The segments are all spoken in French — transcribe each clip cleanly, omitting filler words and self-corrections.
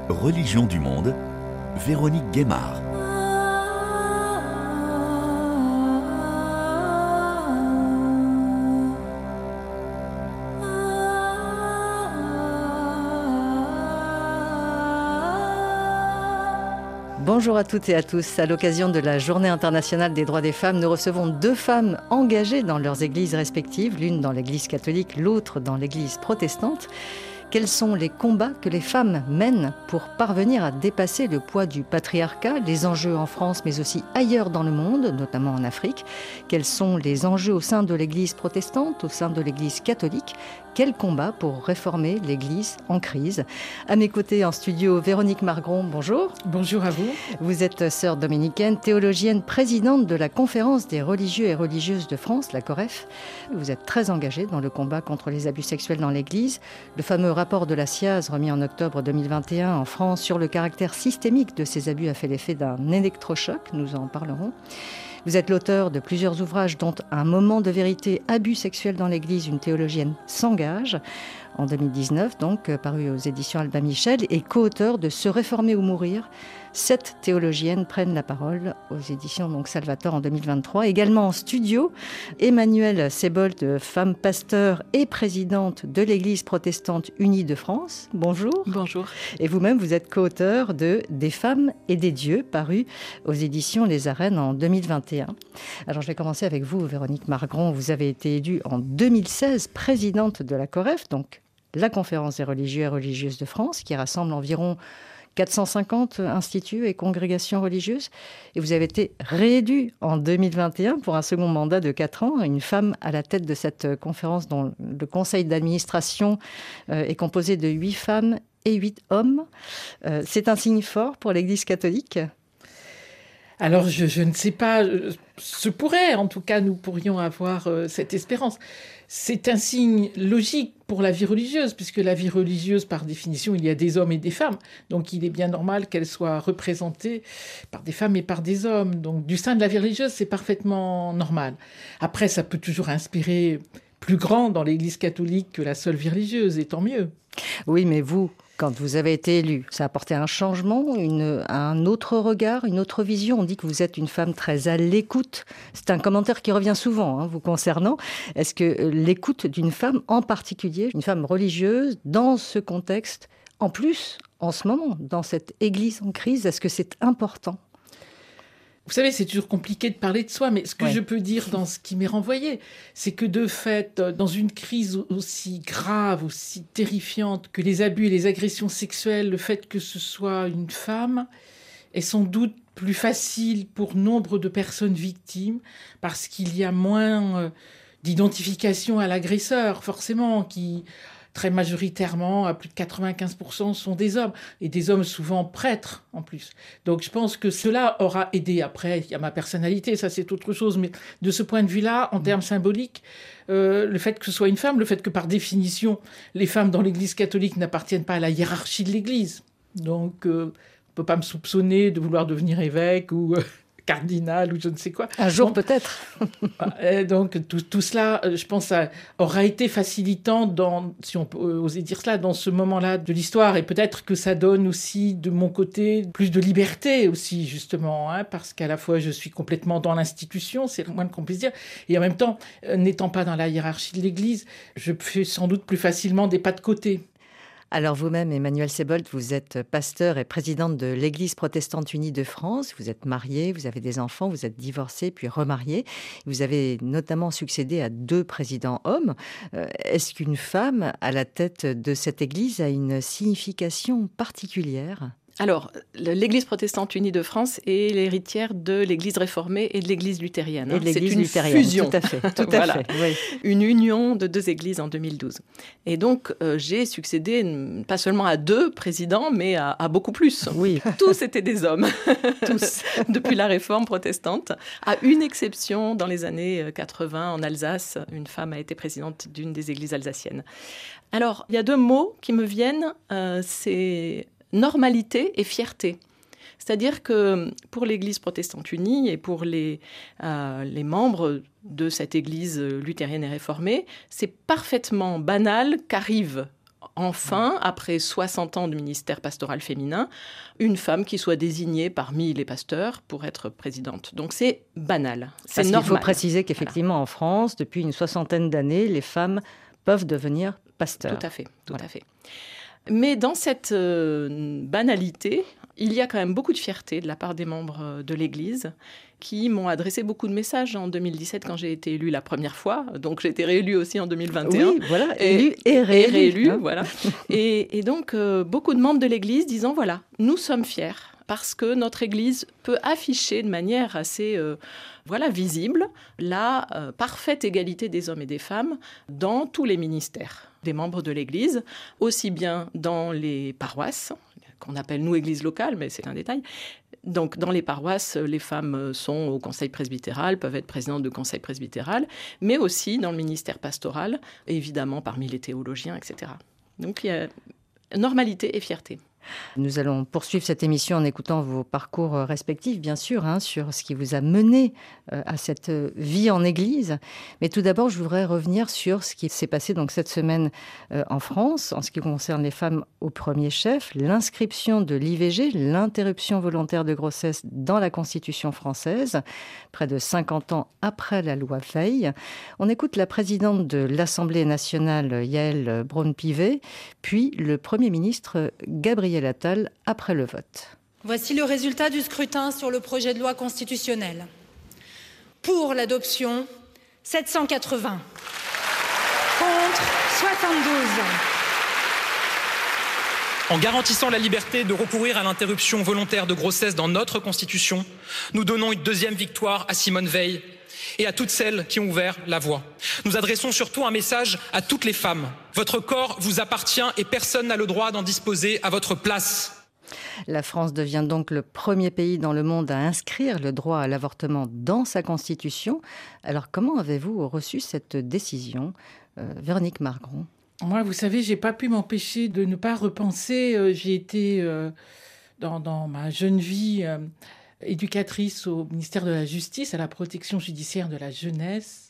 Religion du monde, Véronique Guémard. Bonjour à toutes et à tous. À l'occasion de la Journée internationale des droits des femmes, nous recevons deux femmes engagées dans leurs églises respectives, l'une dans l'église catholique, l'autre dans l'église protestante. Quels sont les combats que les femmes mènent pour parvenir à dépasser le poids du patriarcat, les enjeux en France mais aussi ailleurs dans le monde, notamment en Afrique? Quels sont les enjeux au sein de l'église protestante, au sein de l'église catholique? Quel combat pour réformer l'église en crise? À mes côtés en studio, Véronique Margron, bonjour. Bonjour à vous. Vous êtes sœur dominicaine, théologienne, présidente de la Conférence des religieux et religieuses de France, la COREF. Vous êtes très engagée dans le combat contre les abus sexuels dans l'église. Le fameux rapport de la SIAZ, remis en octobre 2021 en France, sur le caractère systémique de ces abus a fait l'effet d'un électrochoc, nous en parlerons. Vous êtes l'auteur de plusieurs ouvrages dont Un moment de vérité, abus sexuels dans l'Église, une théologienne s'engage, en 2019, donc paru aux éditions Albin Michel, et co-auteur de Se réformer ou mourir. 7 théologiennes prennent la parole aux éditions donc Salvator en 2023. Également en studio, Emmanuelle Sebold, femme pasteur et présidente de l'Église protestante unie de France. Bonjour. Bonjour. Et vous-même, vous êtes co-auteur de Des femmes et des dieux, paru aux éditions Les Arènes en 2021. Alors je vais commencer avec vous, Véronique Margron. Vous avez été élue en 2016 présidente de la COREF, donc la Conférence des religieux et religieuses de France, qui rassemble environ 450 instituts et congrégations religieuses. Et vous avez été réélue en 2021 pour un second mandat de 4 ans. Une femme à la tête de cette conférence dont le conseil d'administration est composé de 8 femmes et 8 hommes. C'est un signe fort pour l'Église catholique ? Alors, je ne sais pas, ce pourrait, en tout cas, nous pourrions avoir cette espérance. C'est un signe logique pour la vie religieuse, puisque la vie religieuse, par définition, il y a des hommes et des femmes. Donc, il est bien normal qu'elle soit représentée par des femmes et par des hommes. Donc, du sein de la vie religieuse, c'est parfaitement normal. Après, ça peut toujours inspirer plus grand dans l'Église catholique que la seule vie religieuse, et tant mieux. Oui, mais vous, quand vous avez été élue, ça a apporté un changement, un autre regard, une autre vision. On dit que vous êtes une femme très à l'écoute. C'est un commentaire qui revient souvent vous concernant. Est-ce que l'écoute d'une femme en particulier, une femme religieuse, dans ce contexte, en plus, en ce moment, dans cette église en crise, est-ce que c'est important ? Vous savez, c'est toujours compliqué de parler de soi, mais ce que je peux dire dans ce qui m'est renvoyé, c'est que de fait, dans une crise aussi grave, aussi terrifiante que les abus et les agressions sexuelles, le fait que ce soit une femme est sans doute plus facile pour nombre de personnes victimes, parce qu'il y a moins d'identification à l'agresseur, forcément, qui très majoritairement, à plus de 95%, sont des hommes. Et des hommes souvent prêtres, en plus. Donc je pense que cela aura aidé. Après, il y a ma personnalité, ça c'est autre chose. Mais de ce point de vue-là, en termes symboliques, le fait que ce soit une femme, le fait que par définition, les femmes dans l'Église catholique n'appartiennent pas à la hiérarchie de l'Église. Donc on ne peut pas me soupçonner de vouloir devenir évêque ou cardinal ou je ne sais quoi. Un jour peut-être. Donc tout cela, je pense, aura été facilitant, si on peut oser dire cela, dans ce moment-là de l'histoire. Et peut-être que ça donne aussi, de mon côté, plus de liberté aussi, justement, parce qu'à la fois, je suis complètement dans l'institution, c'est le moins qu'on puisse dire, et en même temps, n'étant pas dans la hiérarchie de l'Église, je fais sans doute plus facilement des pas de côté. Alors vous-même, Emmanuelle Sebold, vous êtes pasteur et présidente de l'Église protestante unie de France. Vous êtes mariée, vous avez des enfants, vous êtes divorcée puis remariée. Vous avez notamment succédé à 2 présidents hommes. Est-ce qu'une femme à la tête de cette Église a une signification particulière ? Alors, l'Église protestante unie de France est l'héritière de l'Église réformée et de l'Église luthérienne. Et de l'Église c'est une luthérienne, fusion. Tout à fait. Voilà. Oui. Une union de 2 églises en 2012. Et donc, j'ai succédé pas seulement à 2 présidents, mais à beaucoup plus. Oui. Tous étaient des hommes. Tous. Depuis la réforme protestante. À une exception, dans les années 80, en Alsace, une femme a été présidente d'une des églises alsaciennes. Alors, il y a 2 mots qui me viennent. C'est normalité et fierté. C'est-à-dire que pour l'Église protestante unie et pour les membres de cette Église luthérienne et réformée, c'est parfaitement banal qu'arrive enfin, après 60 ans de ministère pastoral féminin, une femme qui soit désignée parmi les pasteurs pour être présidente. Donc c'est banal, c'est Parce normal. qu'il faut préciser qu'effectivement, en France, depuis une 60aine d'années, les femmes peuvent devenir pasteurs. Tout à fait. Mais dans cette banalité, il y a quand même beaucoup de fierté de la part des membres de l'Église qui m'ont adressé beaucoup de messages en 2017 quand j'ai été élue la première fois. Donc j'ai été réélue aussi en 2021. Oui, voilà, élue et réélue. Hein. Voilà. Et donc beaucoup de membres de l'Église disant, voilà, nous sommes fiers parce que notre Église peut afficher de manière assez visible la parfaite égalité des hommes et des femmes dans tous les ministères des membres de l'Église, aussi bien dans les paroisses, qu'on appelle nous Église locale, mais c'est un détail. Donc dans les paroisses, les femmes sont au conseil presbytéral, peuvent être présidentes de conseil presbytéral, mais aussi dans le ministère pastoral, évidemment parmi les théologiens, etc. Donc il y a normalité et fierté. Nous allons poursuivre cette émission en écoutant vos parcours respectifs, bien sûr, sur ce qui vous a mené à cette vie en Église. Mais tout d'abord, je voudrais revenir sur ce qui s'est passé donc cette semaine en France, en ce qui concerne les femmes au premier chef, l'inscription de l'IVG, l'interruption volontaire de grossesse dans la Constitution française, près de 50 ans après la loi Veil. On écoute la présidente de l'Assemblée nationale, Yaël Braun-Pivet, puis le Premier ministre Gabriel Attal après le vote. Voici le résultat du scrutin sur le projet de loi constitutionnelle. Pour l'adoption, 780. Contre, 72. En garantissant la liberté de recourir à l'interruption volontaire de grossesse dans notre Constitution, nous donnons une deuxième victoire à Simone Veil et à toutes celles qui ont ouvert la voie. Nous adressons surtout un message à toutes les femmes. Votre corps vous appartient et personne n'a le droit d'en disposer à votre place. La France devient donc le premier pays dans le monde à inscrire le droit à l'avortement dans sa Constitution. Alors comment avez-vous reçu cette décision, Véronique Margron ? Moi, vous savez, j'ai pas pu m'empêcher de ne pas repenser. J'ai été dans ma jeune vie éducatrice au ministère de la Justice, à la protection judiciaire de la jeunesse.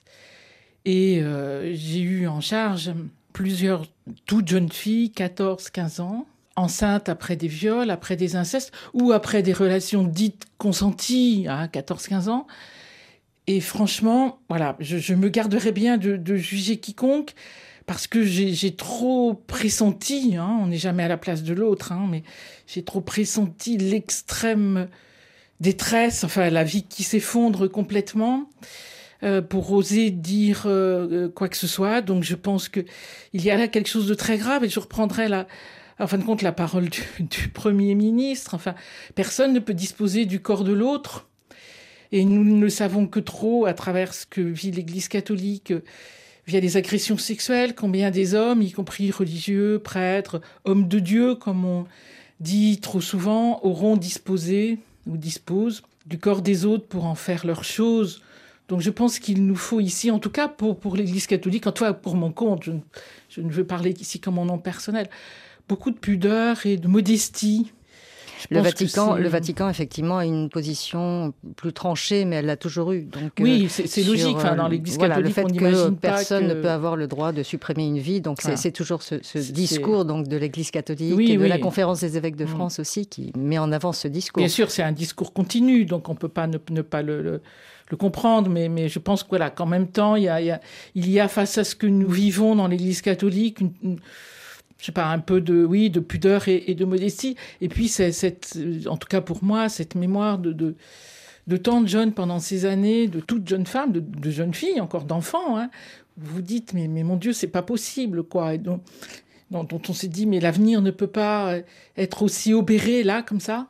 Et j'ai eu en charge plusieurs toutes jeunes filles, 14, 15 ans, enceintes après des viols, après des incestes ou après des relations dites consenties à 14, 15 ans. Et franchement, voilà, je me garderais bien de juger quiconque parce que j'ai trop pressenti, on n'est jamais à la place de l'autre, mais j'ai trop pressenti l'extrême détresse, enfin la vie qui s'effondre complètement pour oser dire quoi que ce soit. Donc je pense qu'il y a là quelque chose de très grave et je reprendrai en fin de compte la parole du Premier ministre. Enfin, personne ne peut disposer du corps de l'autre et nous ne le savons que trop à travers ce que vit l'Église catholique via les agressions sexuelles, combien des hommes, y compris religieux, prêtres, hommes de Dieu, comme on dit trop souvent, auront disposé ou disposent du corps des autres pour en faire leur chose. Donc je pense qu'il nous faut ici, en tout cas pour l'Église catholique, en tout cas pour mon compte, je ne veux parler ici comme mon nom personnel, beaucoup de pudeur et de modestie. Le Vatican, effectivement, a une position plus tranchée, mais elle l'a toujours eue. Donc, oui, c'est logique. Dans l'Église catholique, le fait on n'imagine pas personne ne peut avoir le droit de supprimer une vie. Donc, c'est toujours ce discours donc, de l'Église catholique et de la Conférence des évêques de France aussi qui met en avant ce discours. Bien sûr, c'est un discours continu, donc on ne peut pas ne pas le comprendre, mais je pense qu'en même temps, il y a face à ce que nous vivons dans l'Église catholique, je sais pas, un peu de pudeur et de modestie. Et puis, en tout cas pour moi, cette mémoire de tant de jeunes pendant ces années, de toutes jeunes femmes, de jeunes filles, encore d'enfants, vous vous dites, mais mon Dieu, c'est pas possible, quoi. Et dont on s'est dit, mais l'avenir ne peut pas être aussi obéré, là, comme ça,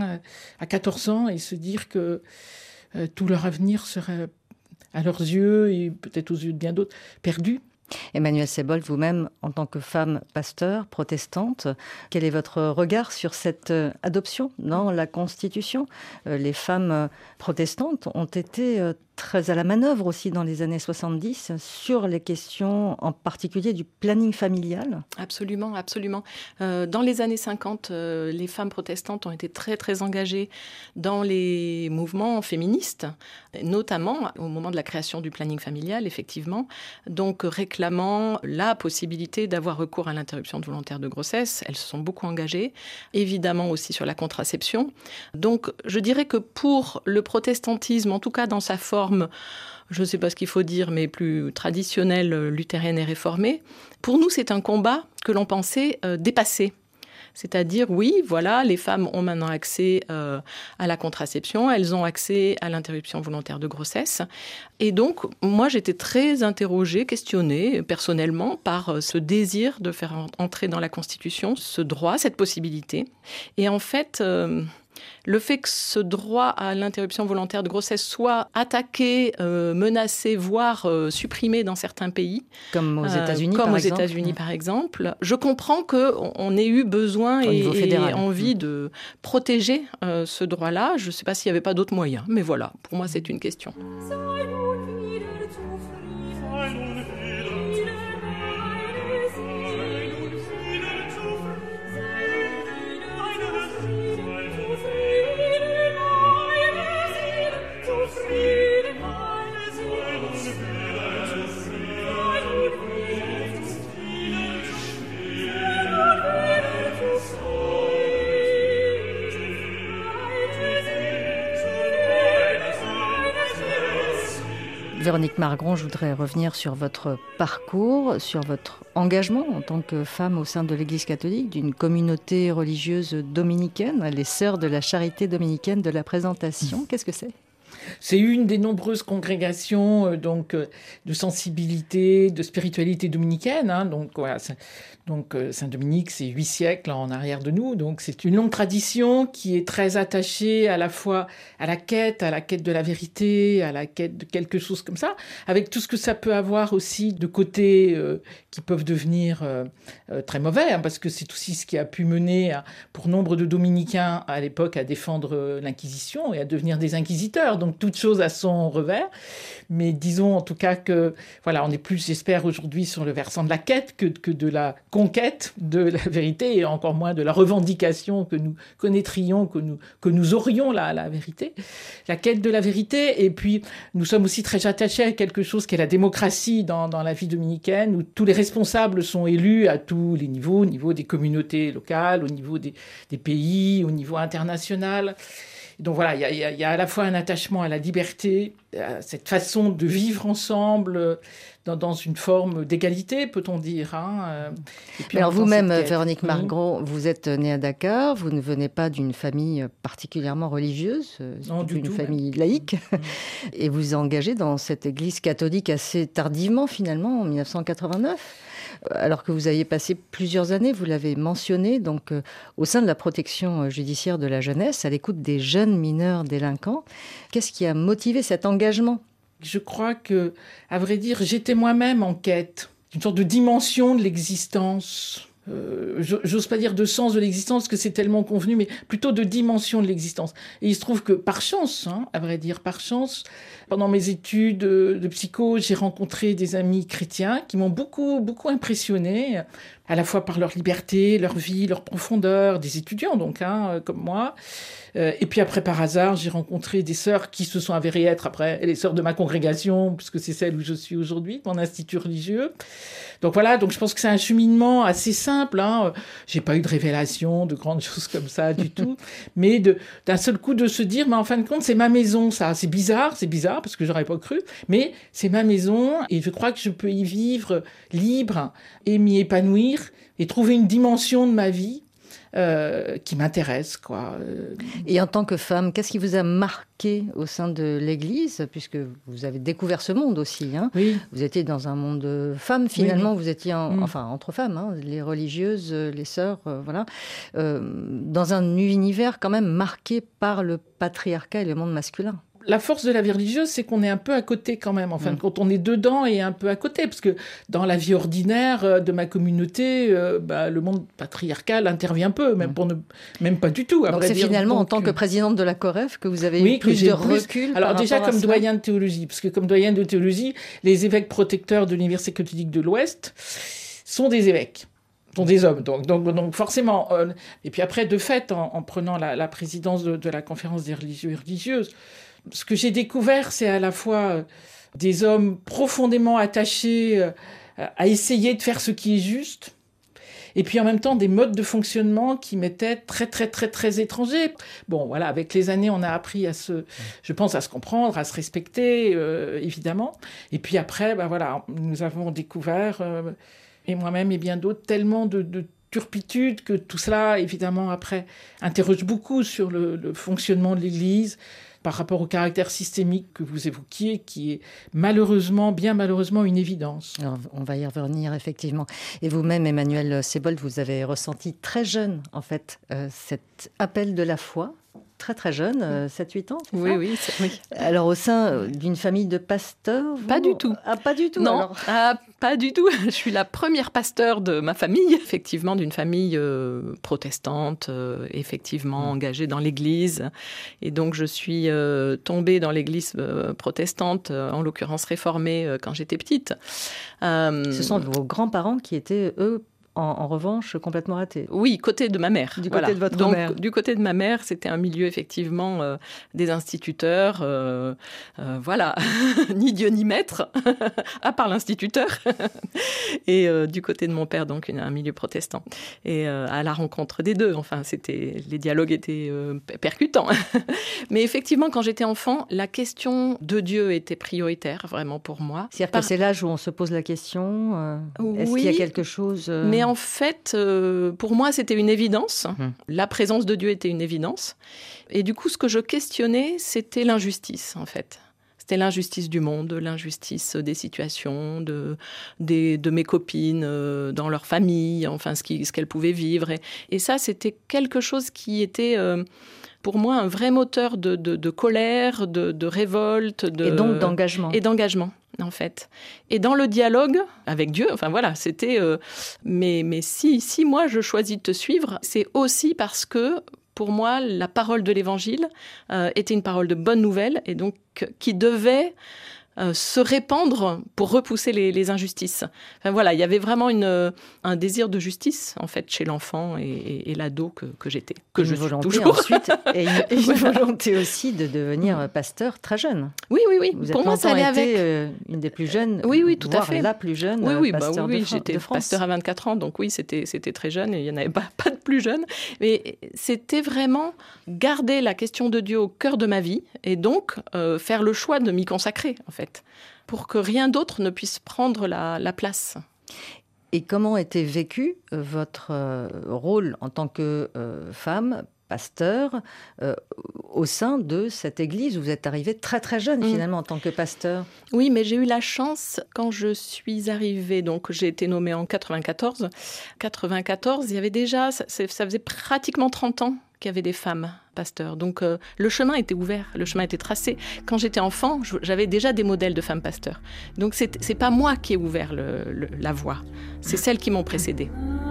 à 14 ans, et se dire que tout leur avenir serait, à leurs yeux, et peut-être aux yeux de bien d'autres, perdu. Emmanuelle Seboldt, vous-même, en tant que femme pasteur, protestante, quel est votre regard sur cette adoption dans la Constitution ? Les femmes protestantes ont été très à la manœuvre aussi dans les années 70 sur les questions en particulier du planning familial. Absolument, absolument. Dans les années 50, les femmes protestantes ont été très, très engagées dans les mouvements féministes, notamment au moment de la création du planning familial, effectivement. Donc, réclamant la possibilité d'avoir recours à l'interruption volontaire de grossesse. Elles se sont beaucoup engagées, évidemment aussi sur la contraception. Donc, je dirais que pour le protestantisme, en tout cas dans sa forme, je ne sais pas ce qu'il faut dire, mais plus traditionnelle, luthérienne et réformée, pour nous, c'est un combat que l'on pensait dépassé. C'est-à-dire, oui, voilà, les femmes ont maintenant accès à la contraception, elles ont accès à l'interruption volontaire de grossesse. Et donc, moi, j'étais très interrogée, questionnée personnellement par ce désir de faire entrer dans la Constitution ce droit, cette possibilité. Et en fait, le fait que ce droit à l'interruption volontaire de grossesse soit attaqué, menacé, voire supprimé dans certains pays, comme aux États-Unis, par exemple, je comprends qu'on ait eu besoin et envie de protéger ce droit-là. Je ne sais pas s'il n'y avait pas d'autres moyens, mais voilà, pour moi, c'est une question. Véronique Margron, je voudrais revenir sur votre parcours, sur votre engagement en tant que femme au sein de l'Église catholique, d'une communauté religieuse dominicaine, les Sœurs de la Charité dominicaine de la Présentation. Qu'est-ce que c'est ? C'est une des nombreuses congrégations de sensibilité, de spiritualité dominicaine. Donc voilà, Saint-Dominique, c'est 8 siècles en arrière de nous. Donc c'est une longue tradition qui est très attachée à la fois à la quête de la vérité, à la quête de quelque chose comme ça, avec tout ce que ça peut avoir aussi de côtés qui peuvent devenir très mauvais, parce que c'est aussi ce qui a pu mener pour nombre de dominicains à l'époque à défendre l'Inquisition et à devenir des inquisiteurs. Donc toute chose a son revers, mais disons en tout cas que voilà, on est plus, j'espère, aujourd'hui sur le versant de la quête que de la conquête de la vérité, et encore moins de la revendication que nous connaîtrions, que nous aurions la vérité, la quête de la vérité. Et puis nous sommes aussi très attachés à quelque chose qui est la démocratie dans la vie dominicaine, où tous les responsables sont élus à tous les niveaux, au niveau des communautés locales, au niveau des pays, au niveau international. Donc voilà, il y a à la fois un attachement à la liberté, à cette façon de vivre ensemble dans une forme d'égalité, peut-on dire. Et puis alors vous-même, Véronique Margron, vous êtes née à Dakar, vous ne venez pas d'une famille particulièrement religieuse, d'une famille laïque, et vous vous engagez dans cette église catholique assez tardivement, finalement, en 1989. Alors que vous aviez passé plusieurs années, vous l'avez mentionné, donc au sein de la protection judiciaire de la jeunesse, à l'écoute des jeunes mineurs délinquants. Qu'est-ce qui a motivé cet engagement ? Je crois que, à vrai dire, j'étais moi-même en quête d'une sorte de dimension de l'existence. J'ose pas dire de sens de l'existence, parce que c'est tellement convenu, mais plutôt de dimension de l'existence. Et il se trouve que, par chance, à vrai dire, par chance, pendant mes études de psycho, j'ai rencontré des amis chrétiens qui m'ont beaucoup, beaucoup impressionné, à la fois par leur liberté, leur vie, leur profondeur, des étudiants donc, comme moi. Et puis après, par hasard, j'ai rencontré des sœurs qui se sont avérées être après les sœurs de ma congrégation, puisque c'est celle où je suis aujourd'hui, mon institut religieux. Donc voilà, donc je pense que c'est un cheminement assez simple. J'ai pas eu de révélation, de grandes choses comme ça du tout, mais d'un seul coup de se dire, mais en fin de compte, c'est ma maison, ça. C'est bizarre, parce que j'aurais pas cru, mais c'est ma maison et je crois que je peux y vivre libre et m'y épanouir et trouver une dimension de ma vie qui m'intéresse, quoi. Et en tant que femme, qu'est-ce qui vous a marqué au sein de l'Église, puisque vous avez découvert ce monde aussi, Oui. Vous étiez dans un monde de femmes, finalement, oui. Vous étiez entre femmes, les religieuses, les sœurs, voilà, dans un univers quand même marqué par le patriarcat et le monde masculin. La force de la vie religieuse, c'est qu'on est un peu à côté quand même. Enfin, quand on est dedans et un peu à côté. Parce que dans la vie ordinaire de ma communauté, le monde patriarcal intervient peu, même pas du tout. Donc c'est finalement en tant que présidente de la COREF que vous avez eu plus de recul. Alors déjà comme cela. doyenne de théologie, parce que comme doyenne de théologie, les évêques protecteurs de l'Université catholique de l'Ouest sont des évêques. Sont des hommes, donc forcément. Et puis après, de fait, en prenant la présidence de la conférence des religieux et religieuses, ce que j'ai découvert, c'est à la fois des hommes profondément attachés à essayer de faire ce qui est juste, et puis en même temps des modes de fonctionnement qui m'étaient très, très, très, très étrangers. Bon, voilà, avec les années, on a appris à se comprendre, à se respecter, évidemment. Et puis après, nous avons découvert, et moi-même et bien d'autres, tellement de turpitude que tout cela, évidemment, après, interroge beaucoup sur le fonctionnement de l'Église, par rapport au caractère systémique que vous évoquiez, qui est bien malheureusement une évidence. Alors, on va y revenir, effectivement. Et vous-même, Emmanuel Sebold, vous avez ressenti très jeune, en fait, cet appel de la foi, très très jeune, 7-8 ans, c'est ça ? Oui. Alors, au sein d'une famille de pasteurs Pas du tout. Ah, pas du tout, non, alors. Pas du tout. Je suis la première pasteur de ma famille, effectivement, d'une famille protestante, effectivement engagée dans l'Église. Et donc, je suis tombée dans l'Église protestante, en l'occurrence réformée, quand j'étais petite. Ce sont vos grands-parents qui étaient, eux, en revanche, complètement ratés. Oui, côté de ma mère. Du côté de votre mère. Du côté de ma mère, c'était un milieu, effectivement, des instituteurs. Ni Dieu ni maître, à part l'instituteur. Et du côté de mon père, donc, un milieu protestant. Et à la rencontre des deux, enfin, les dialogues étaient percutants. Mais effectivement, quand j'étais enfant, la question de Dieu était prioritaire, vraiment, pour moi. C'est-à-dire que c'est l'âge où on se pose la question, est-ce qu'il y a quelque chose... Mais en fait, pour moi, c'était une évidence. La présence de Dieu était une évidence. Et du coup, ce que je questionnais, c'était l'injustice, en fait. C'était l'injustice du monde, l'injustice des situations, de mes copines dans leur famille, enfin, ce qu'elles pouvaient vivre. Et ça, c'était quelque chose qui était... pour moi, un vrai moteur de colère, de révolte. Et donc d'engagement. Et d'engagement, en fait. Et dans le dialogue avec Dieu, enfin voilà, c'était... mais si moi, je choisis de te suivre, c'est aussi parce que, pour moi, la parole de l'Évangile était une parole de bonne nouvelle, et donc qui devait... se répandre pour repousser les injustices. Enfin, voilà, il y avait vraiment un désir de justice, en fait, chez l'enfant et l'ado que j'étais, que je suis toujours. Ensuite, et une volonté aussi de devenir pasteur très jeune. Oui. Vous pour moi, ça allait avec. Une des plus jeunes, oui, tout à fait. La plus jeune pasteur de France. J'étais pasteur à 24 ans, donc oui, c'était très jeune, et il n'y en avait pas de plus jeune. Mais c'était vraiment garder la question de Dieu au cœur de ma vie, et donc faire le choix de m'y consacrer, en fait, pour que rien d'autre ne puisse prendre la place. Et comment était vécu votre rôle en tant que femme, pasteur, au sein de cette église? Vous êtes arrivée très très jeune finalement en tant que pasteur. Oui, mais j'ai eu la chance quand je suis arrivée, donc j'ai été nommée en 94. 94, il y avait déjà, ça faisait pratiquement 30 ans qu'il y avait des femmes pasteurs. Donc le chemin était ouvert, le chemin était tracé. Quand j'étais enfant, j'avais déjà des modèles de femmes pasteurs. Donc c'est pas moi qui ai ouvert la voie, c'est celles qui m'ont précédée.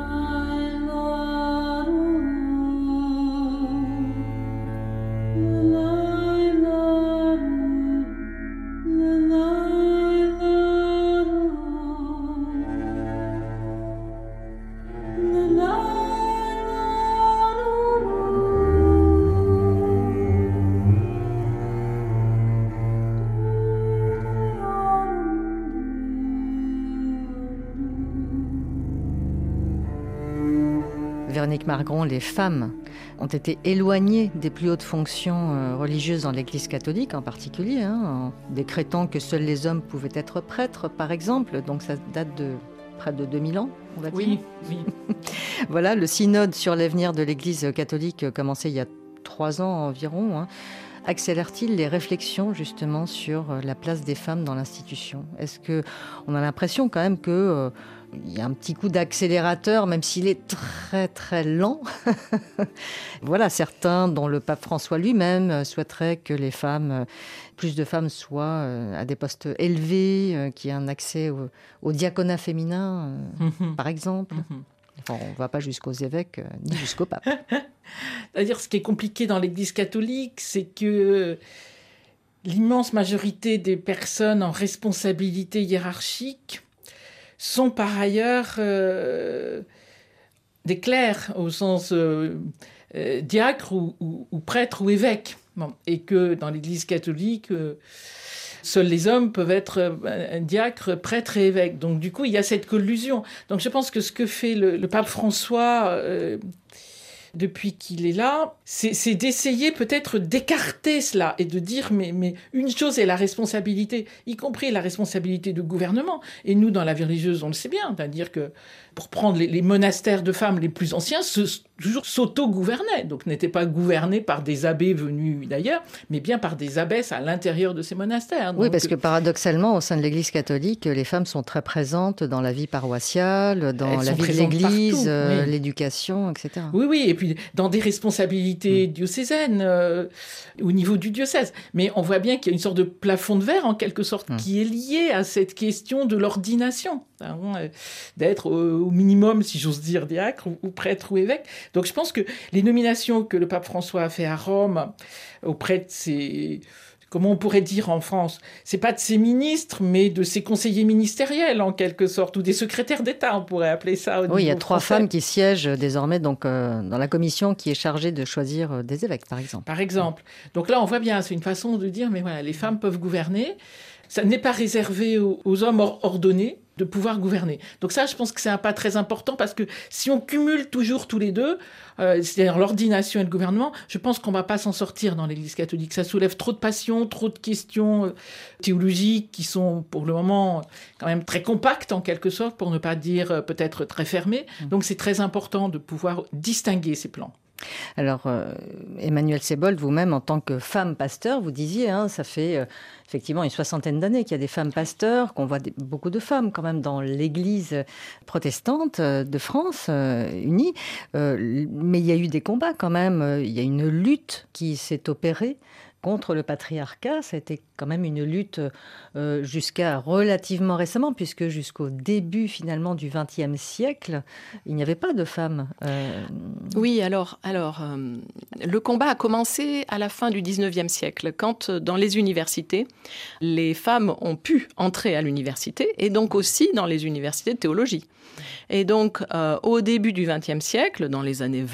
Véronique Margron, les femmes ont été éloignées des plus hautes fonctions religieuses dans l'Église catholique en particulier, en décrétant que seuls les hommes pouvaient être prêtres, par exemple. Donc ça date de près de 2000 ans, on va dire. Oui. Voilà, le synode sur l'avenir de l'Église catholique commencé il y a 3 ans environ, accélère-t-il les réflexions justement sur la place des femmes dans l'institution ? Est-ce qu'on a l'impression quand même que il y a un petit coup d'accélérateur, même s'il est très très lent. Voilà, certains, dont le pape François lui-même, souhaiteraient que plus de femmes soient à des postes élevés, qu'il y ait un accès au diaconat féminin, par exemple. Enfin, on ne va pas jusqu'aux évêques, ni jusqu'au pape. C'est-à-dire, ce qui est compliqué dans l'Église catholique, c'est que l'immense majorité des personnes en responsabilité hiérarchique sont par ailleurs des clercs, au sens diacre ou prêtre ou évêque. Bon, et que dans l'Église catholique, seuls les hommes peuvent être diacre, prêtre et évêque. Donc du coup, il y a cette collusion. Donc je pense que ce que fait le pape François depuis qu'il est là, c'est d'essayer peut-être d'écarter cela et de dire mais une chose est la responsabilité, y compris la responsabilité de gouvernement. Et nous, dans la vie religieuse, on le sait bien, c'est-à-dire que pour prendre les monastères de femmes les plus anciens, toujours s'auto-gouvernaient, donc n'étaient pas gouvernés par des abbés venus d'ailleurs, mais bien par des abbesses à l'intérieur de ces monastères. Oui, parce que paradoxalement, au sein de l'Église catholique, les femmes sont très présentes dans la vie paroissiale, dans la vie de l'Église, oui. L'éducation, etc. Oui, et puis dans des responsabilités diocésaines, au niveau du diocèse. Mais on voit bien qu'il y a une sorte de plafond de verre, en quelque sorte, qui est lié à cette question de l'ordination, d'être au minimum, si j'ose dire, diacre ou prêtre ou évêque. Donc je pense que les nominations que le pape François a fait à Rome auprès de ses... Comment on pourrait dire en France, c'est pas de ses ministres, mais de ses conseillers ministériels, en quelque sorte, ou des secrétaires d'État, on pourrait appeler ça. Oui, il y a 3 femmes qui siègent désormais donc, dans la commission qui est chargée de choisir des évêques, par exemple. Par exemple. Donc là, on voit bien, c'est une façon de dire, mais voilà, les femmes peuvent gouverner. Ça n'est pas réservé aux hommes ordonnés de pouvoir gouverner. Donc ça, je pense que c'est un pas très important, parce que si on cumule toujours tous les deux, c'est-à-dire l'ordination et le gouvernement, je pense qu'on ne va pas s'en sortir dans l'Église catholique. Ça soulève trop de passions, trop de questions théologiques qui sont pour le moment quand même très compactes en quelque sorte, pour ne pas dire peut-être très fermées. Donc c'est très important de pouvoir distinguer ces plans. Alors, Emmanuelle Sebold, vous-même, en tant que femme pasteur, vous disiez, ça fait effectivement une 60aine d'années qu'il y a des femmes pasteurs, qu'on voit beaucoup de femmes quand même dans l'Église protestante de France unie. Mais il y a eu des combats quand même. Il y a une lutte qui s'est opérée contre le patriarcat. Ça a été quand même une lutte jusqu'à relativement récemment, puisque jusqu'au début finalement du XXe siècle, il n'y avait pas de femmes. Oui, alors le combat a commencé à la fin du XIXe siècle, quand dans les universités, les femmes ont pu entrer à l'université, et donc aussi dans les universités de théologie. Et donc, au début du XXe siècle, dans les années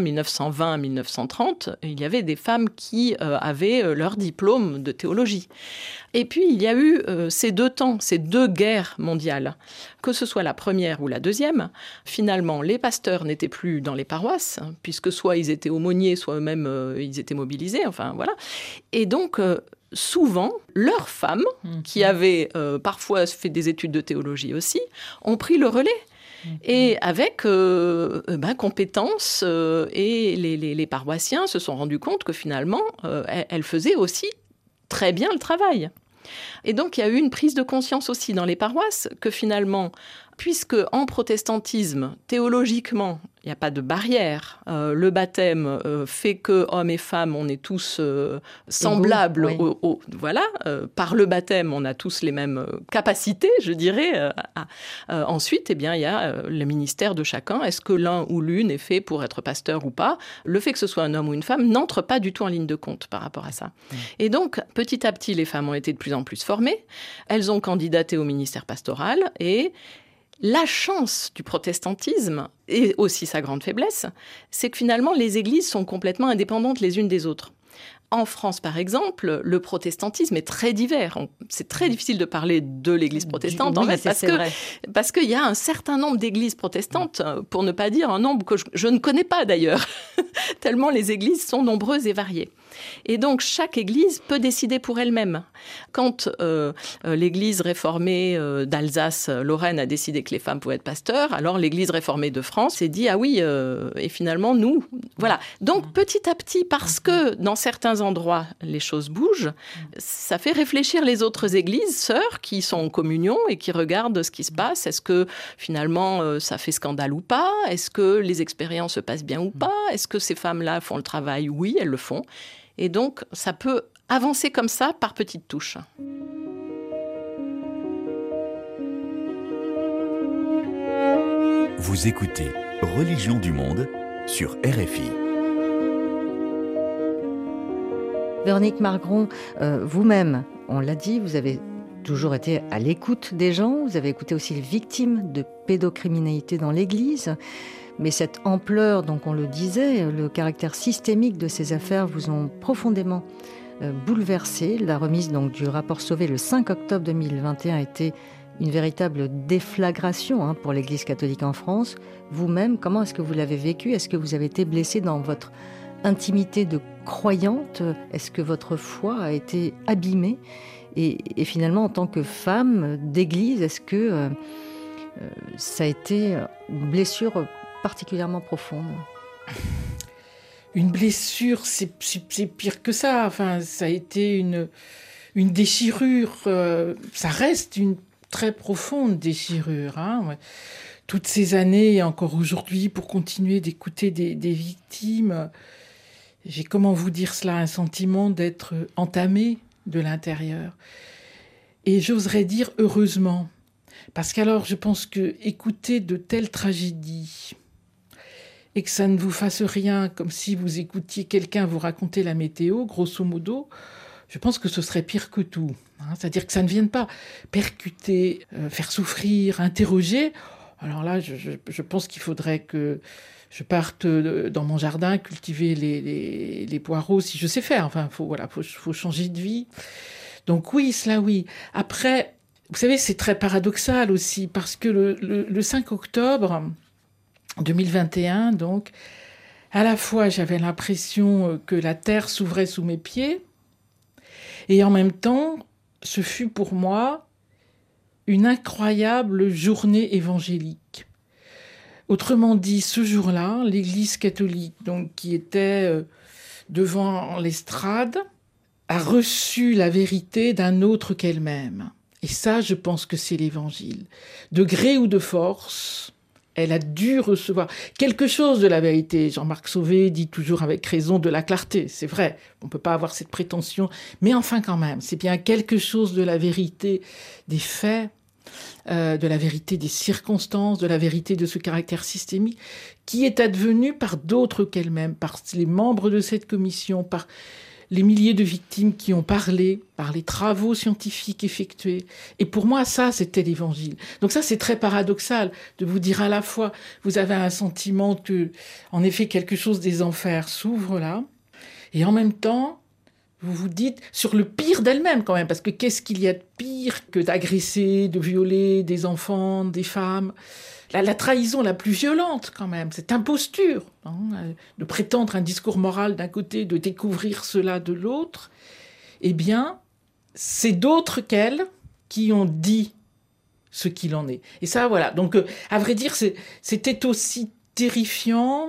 1920-1930, il y avait des femmes qui avaient leur diplôme de théologie. Et puis, il y a eu ces deux guerres mondiales, que ce soit la première ou la deuxième. Finalement, les pasteurs n'étaient plus dans les paroisses, puisque soit ils étaient aumôniers, soit eux-mêmes ils étaient mobilisés, enfin voilà. Et donc... souvent, leurs femmes, qui avaient parfois fait des études de théologie aussi, ont pris le relais. Et avec compétence, et les paroissiens se sont rendus compte que finalement, elles faisaient aussi très bien le travail. Et donc, il y a eu une prise de conscience aussi dans les paroisses que finalement, puisque en protestantisme, théologiquement, il n'y a pas de barrière. Le baptême fait que hommes et femmes, on est tous semblables. Oui. Par le baptême, on a tous les mêmes capacités, je dirais. Ensuite, il y a le ministère de chacun. Est-ce que l'un ou l'une est fait pour être pasteur ou pas ? Le fait que ce soit un homme ou une femme n'entre pas du tout en ligne de compte par rapport à ça. Et donc, petit à petit, les femmes ont été de plus en plus formées. Elles ont candidaté au ministère pastoral et... La chance du protestantisme, et aussi sa grande faiblesse, c'est que finalement, les églises sont complètement indépendantes les unes des autres. En France, par exemple, le protestantisme est très divers. C'est très difficile de parler de l'église protestante, parce qu'il y a un certain nombre d'églises protestantes, pour ne pas dire un nombre que je ne connais pas d'ailleurs, tellement les églises sont nombreuses et variées. Et donc, chaque église peut décider pour elle-même. Quand l'église réformée d'Alsace-Lorraine a décidé que les femmes pouvaient être pasteurs, alors l'église réformée de France s'est dit « Ah oui, et finalement, nous... » Voilà. Donc, petit à petit, parce que dans certains certains endroits, les choses bougent, ça fait réfléchir les autres églises, sœurs, qui sont en communion et qui regardent ce qui se passe. Est-ce que, finalement, ça fait scandale ou pas ? Est-ce que les expériences se passent bien ou pas ? Est-ce que ces femmes-là font le travail ? Oui, elles le font. Et donc, ça peut avancer comme ça, par petites touches. Vous écoutez Religion du Monde sur RFI. Véronique Margron, vous-même, on l'a dit, vous avez toujours été à l'écoute des gens, vous avez écouté aussi les victimes de pédocriminalité dans l'Église, mais cette ampleur, donc on le disait, le caractère systémique de ces affaires vous ont profondément bouleversé. La remise donc du rapport Sauvé le 5 octobre 2021 a été une véritable déflagration pour l'Église catholique en France. Vous-même, comment est-ce que vous l'avez vécu ? Est-ce que vous avez été blessée dans votre intimité de croyante ? Est-ce que votre foi a été abîmée ? Et finalement, en tant que femme d'Église, est-ce que ça a été une blessure particulièrement profonde ? Une blessure, c'est pire que ça. Enfin, ça a été une déchirure. Ça reste une très profonde déchirure. Toutes ces années, et encore aujourd'hui, pour continuer d'écouter des victimes, j'ai, comment vous dire cela, un sentiment d'être entamée de l'intérieur. Et j'oserais dire heureusement. Parce qu'alors, je pense que écouter de telles tragédies et que ça ne vous fasse rien, comme si vous écoutiez quelqu'un vous raconter la météo, grosso modo, je pense que ce serait pire que tout. C'est-à-dire que ça ne vienne pas percuter, faire souffrir, interroger. Alors là, je pense qu'il faudrait que je parte dans mon jardin, cultiver les poireaux, si je sais faire. Enfin, faut changer de vie. Donc oui, cela oui. Après, vous savez, c'est très paradoxal aussi, parce que le 5 octobre 2021, donc, à la fois, j'avais l'impression que la terre s'ouvrait sous mes pieds, et en même temps, ce fut pour moi une incroyable journée évangélique. Autrement dit, ce jour-là, l'Église catholique, donc, qui était devant l'estrade, a reçu la vérité d'un autre qu'elle-même. Et ça, je pense que c'est l'Évangile. De gré ou de force, elle a dû recevoir quelque chose de la vérité. Jean-Marc Sauvé dit toujours avec raison de la clarté. C'est vrai, on ne peut pas avoir cette prétention. Mais enfin quand même, c'est bien quelque chose de la vérité des faits, de la vérité des circonstances, de la vérité de ce caractère systémique, qui est advenu par d'autres qu'elle-même, par les membres de cette commission, par les milliers de victimes qui ont parlé, par les travaux scientifiques effectués. Et pour moi, ça, c'était l'Évangile. Donc ça, c'est très paradoxal de vous dire à la fois, vous avez un sentiment que, en effet, quelque chose des enfers s'ouvre là, et en même temps, vous vous dites, sur le pire d'elle-même quand même, parce que qu'est-ce qu'il y a de pire que d'agresser, de violer des enfants, des femmes ? La trahison la plus violente quand même, cette imposture, de prétendre un discours moral d'un côté, de découvrir cela de l'autre, eh bien, c'est d'autres qu'elle qui ont dit ce qu'il en est. Et ça, voilà. Donc, à vrai dire, c'était aussi terrifiant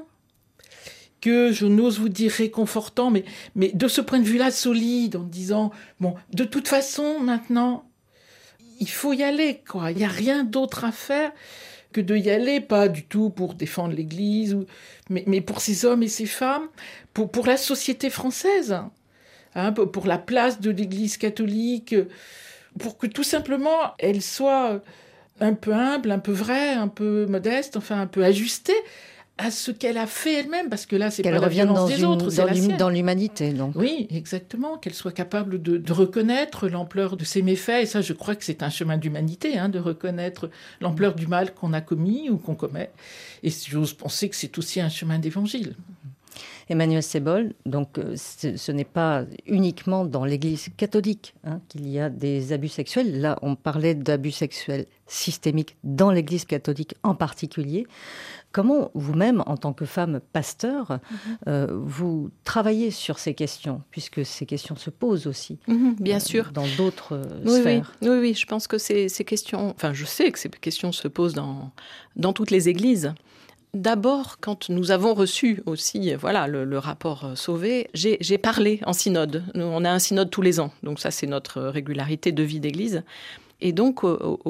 que, je n'ose vous dire réconfortant, mais de ce point de vue-là, solide, en disant, bon, de toute façon, maintenant, il faut y aller, quoi. Il n'y a rien d'autre à faire que de y aller, pas du tout pour défendre l'Église, mais pour ces hommes et ces femmes, pour la société française, pour la place de l'Église catholique, pour que tout simplement elle soit un peu humble, un peu vraie, un peu modeste, enfin un peu ajustée à ce qu'elle a fait elle-même, parce que là, c'est pas la violence des autres, c'est la sienne. Dans l'humanité, donc. Oui, exactement, qu'elle soit capable de reconnaître l'ampleur de ses méfaits, et ça, je crois que c'est un chemin d'humanité, de reconnaître l'ampleur du mal qu'on a commis ou qu'on commet, et j'ose penser que c'est aussi un chemin d'évangile. Emmanuelle Sebolles, donc ce n'est pas uniquement dans l'Église catholique qu'il y a des abus sexuels. Là, on parlait d'abus sexuels systémiques dans l'Église catholique en particulier. Comment vous-même, en tant que femme pasteur, vous travaillez sur ces questions, puisque ces questions se posent aussi bien sûr. Dans d'autres sphères. Oui, je pense que ces questions, enfin je sais que ces questions se posent dans toutes les églises. D'abord, quand nous avons reçu aussi le rapport Sauvé, j'ai parlé en synode. On a un synode tous les ans, donc ça c'est notre régularité de vie d'église. Et donc,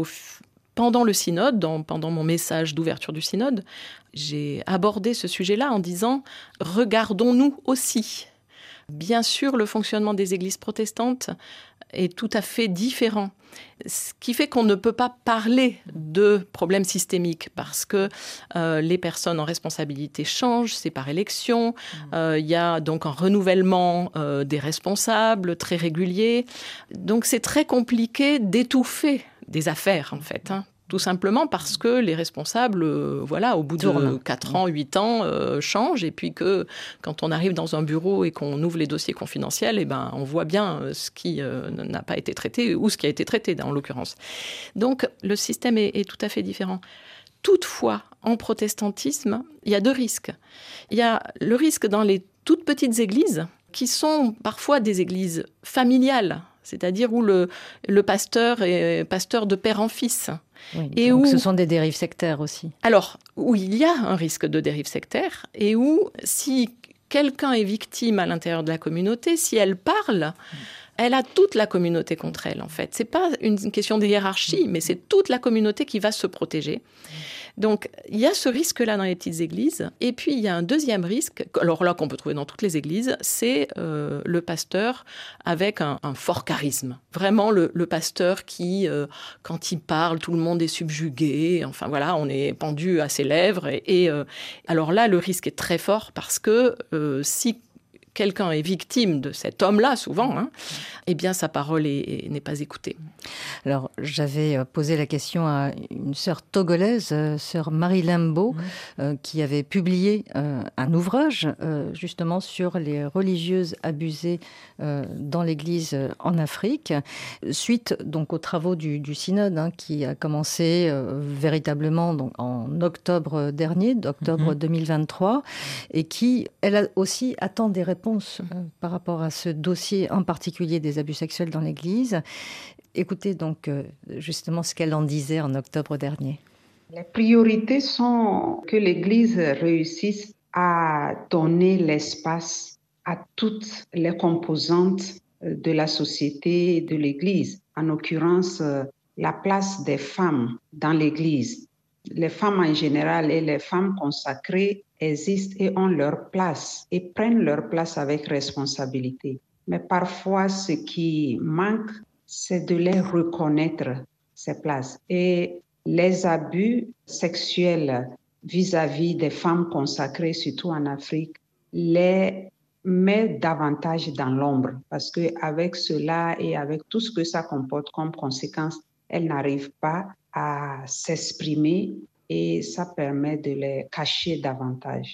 pendant le synode, pendant mon message d'ouverture du synode, j'ai abordé ce sujet-là en disant « Regardons-nous aussi ». Bien sûr, le fonctionnement des églises protestantes est tout à fait différent. Ce qui fait qu'on ne peut pas parler de problèmes systémiques parce que les personnes en responsabilité changent, c'est par élection. Il y a donc un renouvellement des responsables très régulier. Donc c'est très compliqué d'étouffer des affaires en fait, tout simplement parce que les responsables, au bout de 4 ans, 8 ans, changent. Et puis que quand on arrive dans un bureau et qu'on ouvre les dossiers confidentiels, on voit bien ce qui n'a pas été traité ou ce qui a été traité, en l'occurrence. Donc, le système est tout à fait différent. Toutefois, en protestantisme, il y a 2 risques. Il y a le risque dans les toutes petites églises, qui sont parfois des églises familiales, c'est-à-dire où le pasteur est pasteur de père en fils. Oui, et donc ce sont des dérives sectaires aussi. Alors, où il y a un risque de dérive sectaire et où, si quelqu'un est victime à l'intérieur de la communauté, si elle parle, elle a toute la communauté contre elle, en fait. C'est pas une question de hiérarchie, mais c'est toute la communauté qui va se protéger. Donc, il y a ce risque-là dans les petites églises. Et puis, il y a un deuxième risque, alors là, qu'on peut trouver dans toutes les églises, c'est le pasteur avec un fort charisme. Vraiment, le pasteur qui, quand il parle, tout le monde est subjugué. Enfin, voilà, on est pendu à ses lèvres. Et alors là, le risque est très fort parce que si quelqu'un est victime de cet homme-là, souvent, eh bien, sa parole n'est pas écoutée. Alors, j'avais posé la question à une sœur togolaise, sœur Marie Lembo, qui avait publié un ouvrage, justement, sur les religieuses abusées dans l'Église en Afrique, suite donc aux travaux du synode, qui a commencé véritablement donc, en octobre dernier, d'octobre 2023, et qui, elle aussi, attend des réponses par rapport à ce dossier en particulier des abus sexuels dans l'Église. Écoutez donc justement ce qu'elle en disait en octobre dernier. Les priorités sont que l'Église réussisse à donner l'espace à toutes les composantes de la société et de l'Église. En l'occurrence, la place des femmes dans l'Église. Les femmes en général et les femmes consacrées existent et ont leur place et prennent leur place avec responsabilité. Mais parfois, ce qui manque, c'est de les reconnaître, ces places. Et les abus sexuels vis-à-vis des femmes consacrées, surtout en Afrique, les met davantage dans l'ombre parce qu'avec cela et avec tout ce que ça comporte comme conséquence, elles n'arrivent pas à s'exprimer et ça permet de les cacher davantage.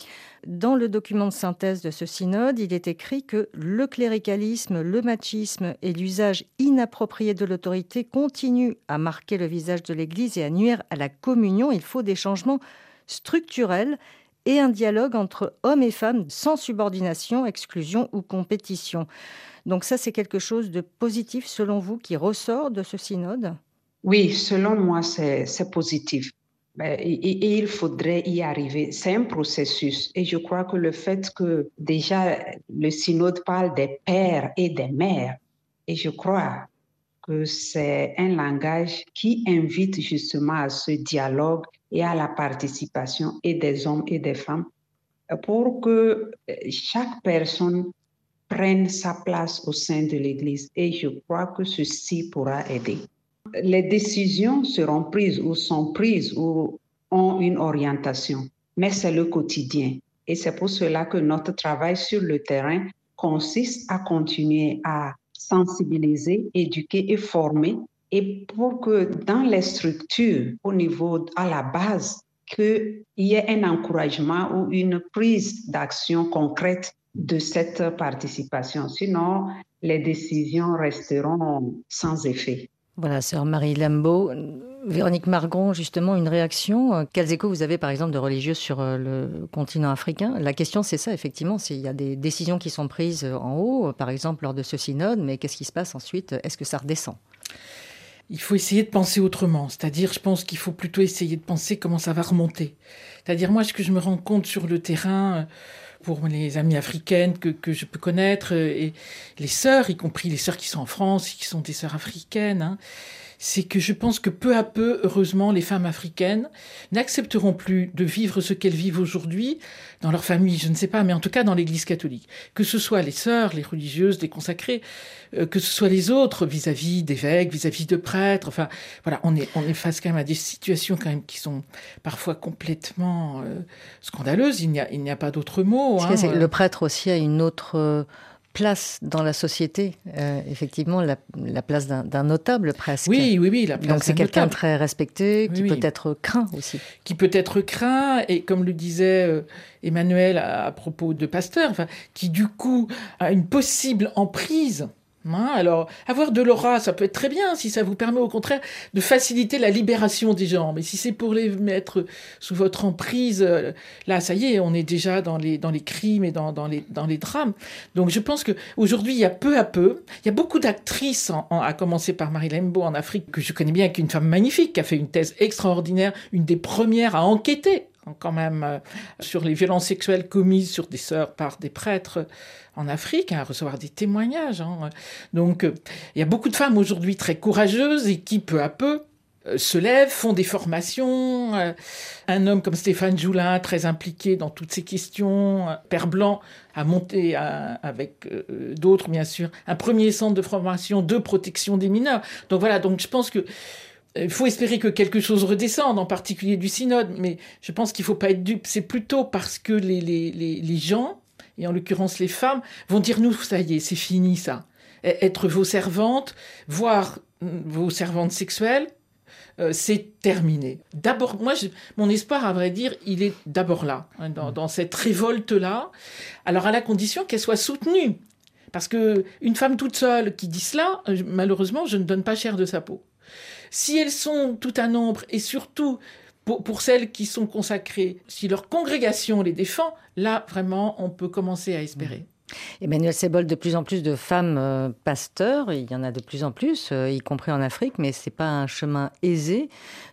Dans le document de synthèse de ce synode, il est écrit que le cléricalisme, le machisme et l'usage inapproprié de l'autorité continuent à marquer le visage de l'Église et à nuire à la communion. Il faut des changements structurels et un dialogue entre hommes et femmes sans subordination, exclusion ou compétition. Donc ça, c'est quelque chose de positif, selon vous, qui ressort de ce synode ? Oui, selon moi, c'est positif. Et il faudrait y arriver. C'est un processus. Et je crois que le fait que déjà le synode parle des pères et des mères, et je crois que c'est un langage qui invite justement à ce dialogue et à la participation et des hommes et des femmes pour que chaque personne prenne sa place au sein de l'Église. Et je crois que ceci pourra aider. Les décisions seront prises ou sont prises ou ont une orientation, mais c'est le quotidien. Et c'est pour cela que notre travail sur le terrain consiste à continuer à sensibiliser, éduquer et former, et pour que dans les structures, au niveau, à la base, qu'il y ait un encouragement ou une prise d'action concrète de cette participation. Sinon, les décisions resteront sans effet. Voilà, sœur Marie Lembo. Véronique Margron, justement, une réaction. Quels échos vous avez, par exemple, de religieuses sur le continent africain ? La question, c'est ça, effectivement. Il y a des décisions qui sont prises en haut, par exemple, lors de ce synode, mais qu'est-ce qui se passe ensuite ? Est-ce que ça redescend ? Il faut essayer de penser autrement. C'est-à-dire, je pense qu'il faut plutôt essayer de penser comment ça va remonter. C'est-à-dire, moi, ce que je me rends compte sur le terrain, pour les amies africaines que je peux connaître, et les sœurs, y compris les sœurs qui sont en France, qui sont des sœurs africaines, hein, c'est que je pense que peu à peu, heureusement, les femmes africaines n'accepteront plus de vivre ce qu'elles vivent aujourd'hui dans leur famille, je ne sais pas, mais en tout cas dans l'Église catholique. Que ce soit les sœurs, les religieuses, les consacrées, que ce soit les autres vis-à-vis d'évêques, vis-à-vis de prêtres. Enfin, voilà, on est face quand même à des situations quand même qui sont parfois complètement scandaleuses. Il n'y a pas d'autre mot. Hein. Le prêtre aussi a une autre place dans la société, effectivement, la place d'un notable presque. Oui, la place. Donc c'est quelqu'un de très respecté, qui peut oui. être craint aussi. Qui peut être craint, et comme le disait Emmanuel à propos de Pasteur, enfin, qui du coup a une possible emprise. Hein, alors, avoir de l'aura, ça peut être très bien si ça vous permet au contraire de faciliter la libération des gens. Mais si c'est pour les mettre sous votre emprise, là, ça y est, on est déjà dans les crimes et dans les drames. Donc, je pense qu'aujourd'hui, il y a peu à peu, il y a beaucoup d'actrices, à commencer par Marie Lembo en Afrique, que je connais bien, qui est une femme magnifique, qui a fait une thèse extraordinaire, une des premières à enquêter quand même sur les violences sexuelles commises sur des sœurs par des prêtres en Afrique, à recevoir des témoignages. Hein. Donc, il y a beaucoup de femmes aujourd'hui très courageuses et qui, peu à peu, se lèvent, font des formations. Un homme comme Stéphane Joulin, très impliqué dans toutes ces questions, Père Blanc, a monté avec d'autres, bien sûr, un premier centre de formation de protection des mineurs. Donc voilà, donc je pense que il faut espérer que quelque chose redescende, en particulier du synode, mais je pense qu'il ne faut pas être dupe. C'est plutôt parce que les gens, et en l'occurrence les femmes, vont dire « nous, ça y est, c'est fini ça ». Être vos servantes, voire vos servantes sexuelles, c'est terminé. D'abord, moi, mon espoir, à vrai dire, il est d'abord là, hein, dans cette révolte-là, alors à la condition qu'elle soit soutenue. Parce qu'une femme toute seule qui dit cela, malheureusement, je ne donne pas cher de sa peau. Si elles sont tout un nombre, et surtout pour celles qui sont consacrées, si leur congrégation les défend, là, vraiment, on peut commencer à espérer. Emmanuel Sebolde, de plus en plus de femmes pasteurs, il y en a de plus en plus, y compris en Afrique, mais ce n'est pas un chemin aisé.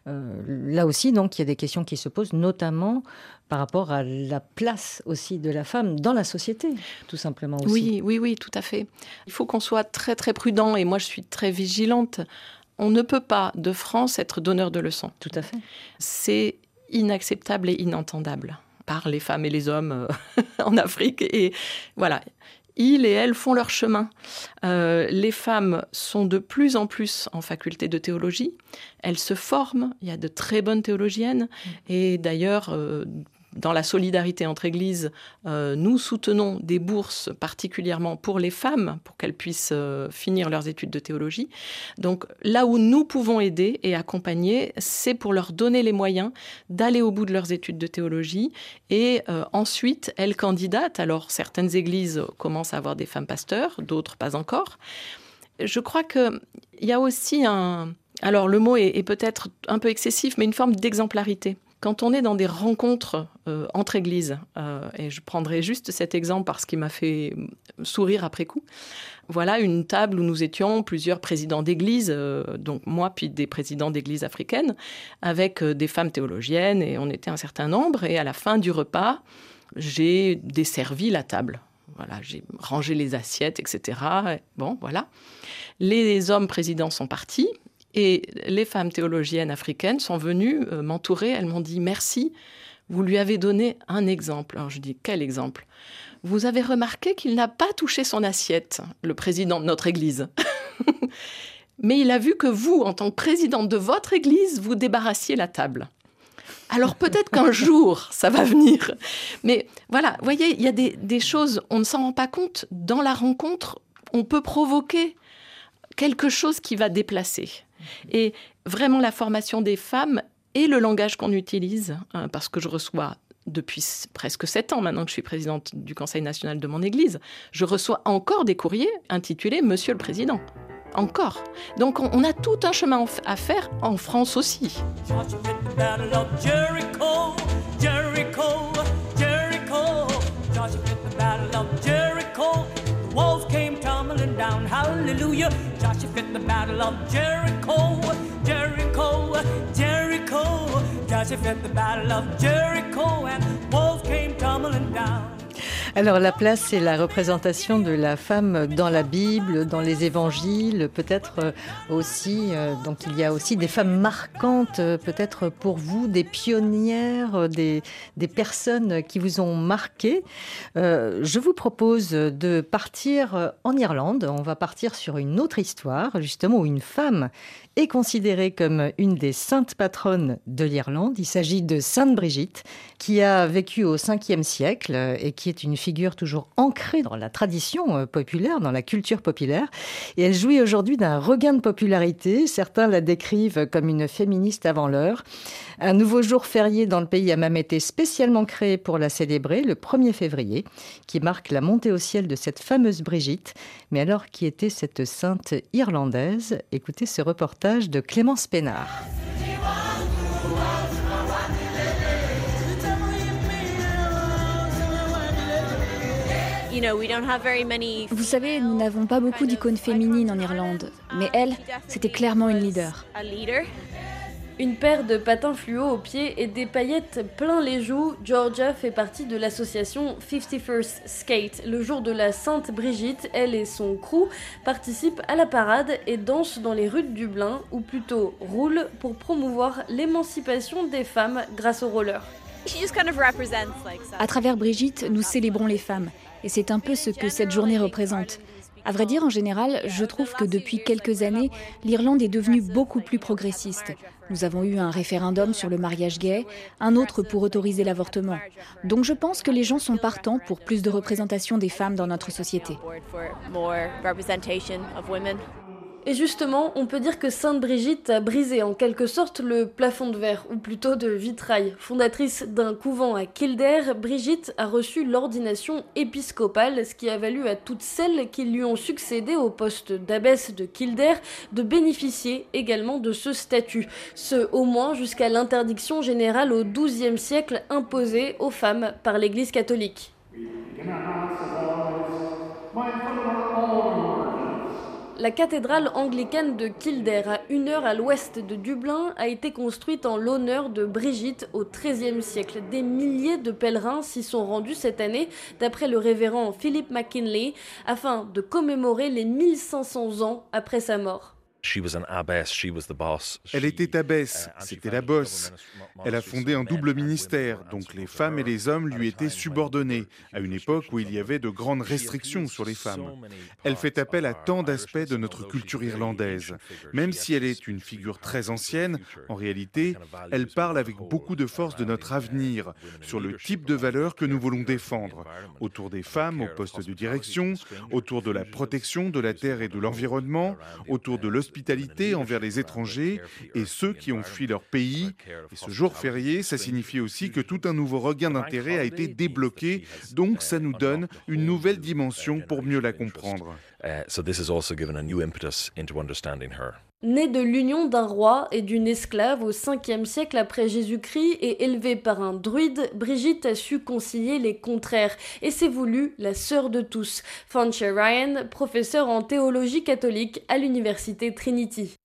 Là aussi, donc, il y a des questions qui se posent, notamment par rapport à la place aussi de la femme dans la société, tout simplement aussi. Oui, tout à fait. Il faut qu'on soit très, très prudent, et moi, je suis très vigilante. On ne peut pas, de France, être donneur de leçons. Tout à fait. C'est inacceptable et inentendable par les femmes et les hommes en Afrique. Et voilà, ils et elles font leur chemin. Les femmes sont de plus en plus en faculté de théologie. Elles se forment. Il y a de très bonnes théologiennes. Et d'ailleurs, dans la solidarité entre églises, nous soutenons des bourses particulièrement pour les femmes, pour qu'elles puissent finir leurs études de théologie. Donc là où nous pouvons aider et accompagner, c'est pour leur donner les moyens d'aller au bout de leurs études de théologie. Et ensuite, elles candidatent. Alors certaines églises commencent à avoir des femmes pasteurs, d'autres pas encore. Je crois qu'il y a aussi alors le mot est peut-être un peu excessif, mais une forme d'exemplarité. Quand on est dans des rencontres entre églises, et je prendrai juste cet exemple parce qu'il m'a fait sourire après coup, voilà une table où nous étions plusieurs présidents d'églises, donc moi puis des présidents d'églises africaines, avec des femmes théologiennes, et on était un certain nombre, et à la fin du repas, j'ai desservi la table. Voilà, j'ai rangé les assiettes, etc. Bon, voilà. Les hommes présidents sont partis. Et les femmes théologiennes africaines sont venues m'entourer. Elles m'ont dit « Merci, vous lui avez donné un exemple ». Alors je dis « Quel exemple ?» Vous avez remarqué qu'il n'a pas touché son assiette, le président de notre église. Mais il a vu que vous, en tant que présidente de votre église, vous débarrassiez la table. Alors peut-être qu'un jour, ça va venir. Mais voilà, vous voyez, il y a des choses, on ne s'en rend pas compte. Dans la rencontre, on peut provoquer quelque chose qui va déplacer. Et vraiment, la formation des femmes et le langage qu'on utilise, parce que je reçois depuis presque 7 ans maintenant que je suis présidente du Conseil national de mon Église, je reçois encore des courriers intitulés « Monsieur le Président ». Encore. Donc on a tout un chemin à faire en France aussi. tumbling down. Hallelujah. Joshua fit the battle of Jericho. Jericho, Jericho. Joshua fit the battle of Jericho. And walls came tumbling down. Alors la place, c'est la représentation de la femme dans la Bible, dans les évangiles, peut-être aussi, donc il y a aussi des femmes marquantes, peut-être pour vous, des pionnières, des personnes qui vous ont marqué. Je vous propose de partir en Irlande. On va partir sur une autre histoire, justement, où une femme est considérée comme une des saintes patronnes de l'Irlande. Il s'agit de Sainte Brigitte, qui a vécu au 5e siècle et qui est une figure toujours ancrée dans la tradition populaire, dans la culture populaire. Et elle jouit aujourd'hui d'un regain de popularité. Certains la décrivent comme une féministe avant l'heure. Un nouveau jour férié dans le pays a même été spécialement créé pour la célébrer, le 1er février, qui marque la montée au ciel de cette fameuse Brigitte. Mais alors, qui était cette sainte irlandaise ? Écoutez ce reportage de Clémence Pénard. Vous savez, nous n'avons pas beaucoup d'icônes féminines en Irlande, mais elle, c'était clairement une leader. Une paire de patins fluo aux pieds et des paillettes plein les joues, Georgia fait partie de l'association 51st Skate. Le jour de la Sainte Brigitte, elle et son crew participent à la parade et dansent dans les rues de Dublin, ou plutôt roulent pour promouvoir l'émancipation des femmes grâce au roller. À travers Brigitte, nous célébrons les femmes, et c'est un peu ce que cette journée représente. À vrai dire, en général, je trouve que depuis quelques années, l'Irlande est devenue beaucoup plus progressiste. Nous avons eu un référendum sur le mariage gay, un autre pour autoriser l'avortement. Donc je pense que les gens sont partants pour plus de représentation des femmes dans notre société. Et justement, on peut dire que Sainte Brigitte a brisé en quelque sorte le plafond de verre, ou plutôt de vitrail. Fondatrice d'un couvent à Kildare, Brigitte a reçu l'ordination épiscopale, ce qui a valu à toutes celles qui lui ont succédé au poste d'abbesse de Kildare de bénéficier également de ce statut. Ce au moins jusqu'à l'interdiction générale au XIIe siècle imposée aux femmes par l'Église catholique. La cathédrale anglicane de Kildare, à 1 heure à l'ouest de Dublin, a été construite en l'honneur de Brigitte au XIIIe siècle. Des milliers de pèlerins s'y sont rendus cette année, d'après le révérend Philip McKinley, afin de commémorer les 1500 ans après sa mort. Elle était abbesse, c'était la bosse. Elle a fondé un double ministère, donc les femmes et les hommes lui étaient subordonnés, à une époque où il y avait de grandes restrictions sur les femmes. Elle fait appel à tant d'aspects de notre culture irlandaise. Même si elle est une figure très ancienne, en réalité, elle parle avec beaucoup de force de notre avenir, sur le type de valeurs que nous voulons défendre, autour des femmes au poste de direction, autour de la protection de la terre et de l'environnement, autour de l'hospitalité envers les étrangers et ceux qui ont fui leur pays. Et ce jour férié, ça signifie aussi que tout un nouveau regain d'intérêt a été débloqué, donc ça nous donne une nouvelle dimension pour mieux la comprendre. Née de l'union d'un roi et d'une esclave au 5e siècle après Jésus-Christ et élevée par un druide, Brigitte a su concilier les contraires et s'est voulue la sœur de tous. Fancher Ryan, professeur en théologie catholique à l'université Trinity.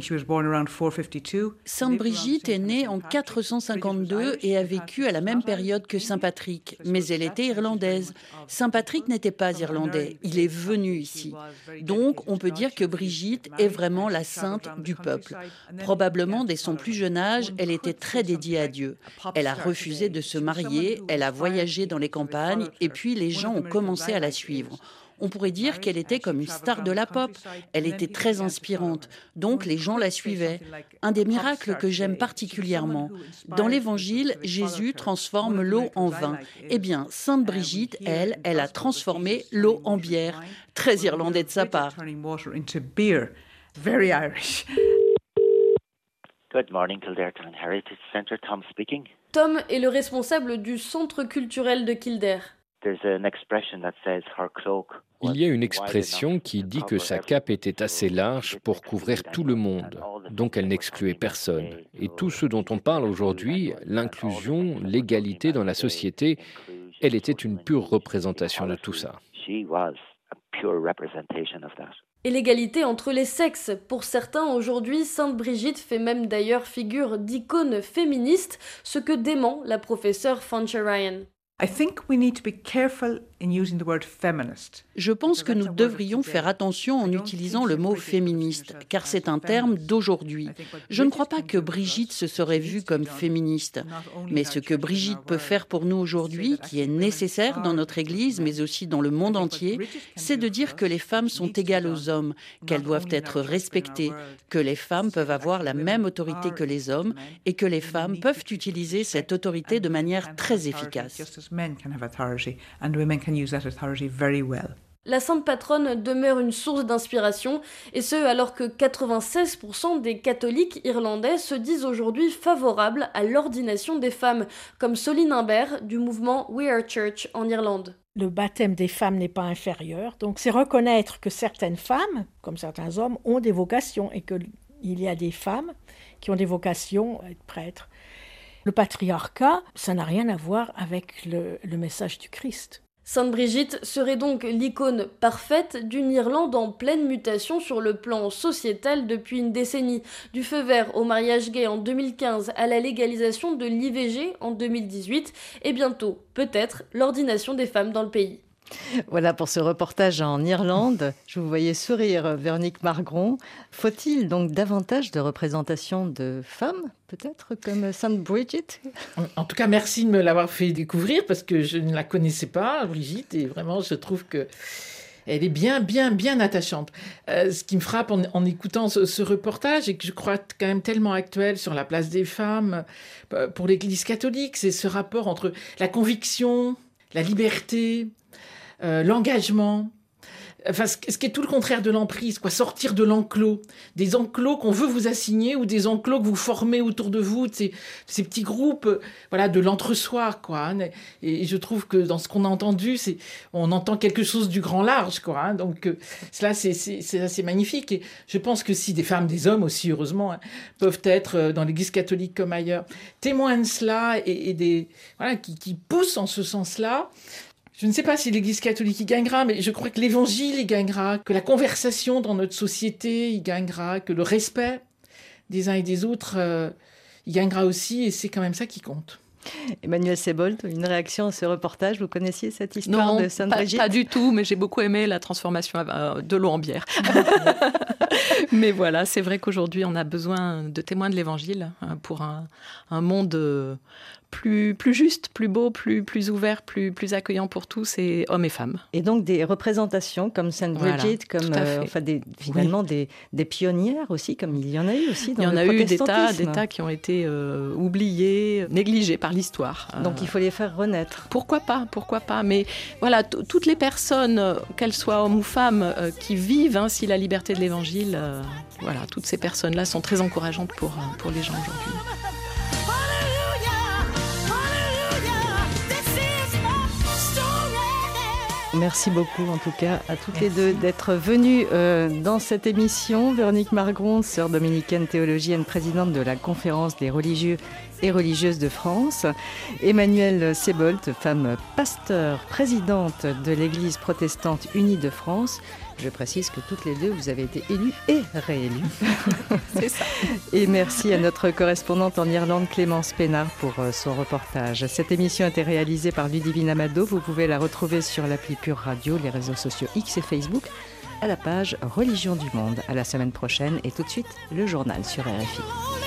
Sainte Brigitte est née en 452 et a vécu à la même période que Saint Patrick, mais elle était irlandaise. Saint Patrick n'était pas irlandais, il est venu ici. Donc on peut dire que Brigitte est vraiment la sainte du peuple. Probablement dès son plus jeune âge, elle était très dédiée à Dieu. Elle a refusé de se marier, elle a voyagé dans les campagnes et puis les gens ont commencé à la suivre. On pourrait dire qu'elle était comme une star de la pop. Elle était très inspirante, donc les gens la suivaient. Un des miracles que j'aime particulièrement. Dans l'Évangile, Jésus transforme l'eau en vin. Eh bien, Sainte Brigitte, elle a transformé l'eau en bière. Très irlandais de sa part. Good morning, Kildare Town Heritage Centre. Tom speaking. Tom est le responsable du centre culturel de Kildare. Il y a une expression qui dit que sa cape était assez large pour couvrir tout le monde, donc elle n'excluait personne. Et tout ce dont on parle aujourd'hui, l'inclusion, l'égalité dans la société, elle était une pure représentation de tout ça. pure representation of that. Et l'égalité entre les sexes. Pour certains, aujourd'hui, Sainte Brigitte fait même d'ailleurs figure d'icône féministe, ce que dément la professeure Fancha Ryan. Je pense que nous devrions faire attention en utilisant le mot féministe, car c'est un terme d'aujourd'hui. Je ne crois pas que Brigitte se serait vue comme féministe. Mais ce que Brigitte peut faire pour nous aujourd'hui, qui est nécessaire dans notre Église, mais aussi dans le monde entier, c'est de dire que les femmes sont égales aux hommes, qu'elles doivent être respectées, que les femmes peuvent avoir la même autorité que les hommes et que les femmes peuvent utiliser cette autorité de manière très efficace. La sainte patronne demeure une source d'inspiration, et ce alors que 96% des catholiques irlandais se disent aujourd'hui favorables à l'ordination des femmes, comme Soline Imbert du mouvement We Are Church en Irlande. Le baptême des femmes n'est pas inférieur, donc c'est reconnaître que certaines femmes, comme certains hommes, ont des vocations, et qu'il y a des femmes qui ont des vocations à être prêtres. Le patriarcat, ça n'a rien à voir avec le message du Christ. Sainte Brigitte serait donc l'icône parfaite d'une Irlande en pleine mutation sur le plan sociétal depuis une décennie, du feu vert au mariage gay en 2015 à la légalisation de l'IVG en 2018 et bientôt, peut-être, l'ordination des femmes dans le pays. Voilà pour ce reportage en Irlande. Je vous voyais sourire, Véronique Margron. Faut-il donc davantage de représentation de femmes, peut-être, comme Sainte Brigitte ? En tout cas, merci de me l'avoir fait découvrir, parce que je ne la connaissais pas, Brigitte, et vraiment, je trouve que elle est bien attachante. Ce qui me frappe en écoutant ce reportage, et que je crois quand même tellement actuel sur la place des femmes pour l'Église catholique, c'est ce rapport entre la conviction, la liberté, l'engagement, enfin, ce qui est tout le contraire de l'emprise, quoi, sortir de l'enclos, des enclos qu'on veut vous assigner ou des enclos que vous formez autour de vous, ces petits groupes, voilà, de l'entre-soi, quoi. Hein, et je trouve que dans ce qu'on a entendu, on entend quelque chose du grand large, quoi. Hein, donc cela, c'est assez magnifique. Et je pense que si des femmes, des hommes aussi, heureusement, hein, peuvent être dans l'Église catholique comme ailleurs, témoins de cela et voilà, qui poussent en ce sens-là. Je ne sais pas si l'Église catholique y gagnera, mais je crois que l'Évangile y gagnera, que la conversation dans notre société y gagnera, que le respect des uns et des autres y gagnera aussi, et c'est quand même ça qui compte. Emmanuelle Sebold, une réaction à ce reportage. Vous connaissiez cette histoire de Sainte Brigitte ? Non, pas du tout, mais j'ai beaucoup aimé la transformation de l'eau en bière. Mais voilà, c'est vrai qu'aujourd'hui, on a besoin de témoins de l'Évangile pour un monde plus juste, plus beau, plus ouvert, plus accueillant pour tous, et hommes et femmes. Et donc des représentations comme Sainte Brigitte, comme finalement des pionnières aussi, comme il y en a eu aussi dans le protestantisme. Il y en a eu des tas qui ont été oubliés, négligés par l'histoire. Donc il faut les faire renaître. Pourquoi pas. Mais voilà, toutes les personnes, qu'elles soient hommes ou femmes, qui vivent ainsi la liberté de l'Évangile, voilà, toutes ces personnes-là sont très encourageantes pour les gens aujourd'hui. Merci beaucoup en tout cas à toutes les deux d'être venues dans cette émission. Véronique Margron, sœur dominicaine théologienne, présidente de la Conférence des religieux et religieuses de France. Emmanuelle Sebold, femme pasteur, présidente de l'Église protestante unie de France. Je précise que toutes les deux, vous avez été élues et réélues. C'est ça. Et merci à notre correspondante en Irlande, Clémence Pénard, pour son reportage. Cette émission a été réalisée par Ludivine Amado. Vous pouvez la retrouver sur l'appli Pure Radio, les réseaux sociaux X et Facebook, à la page Religion du Monde. À la semaine prochaine et tout de suite, le journal sur RFI.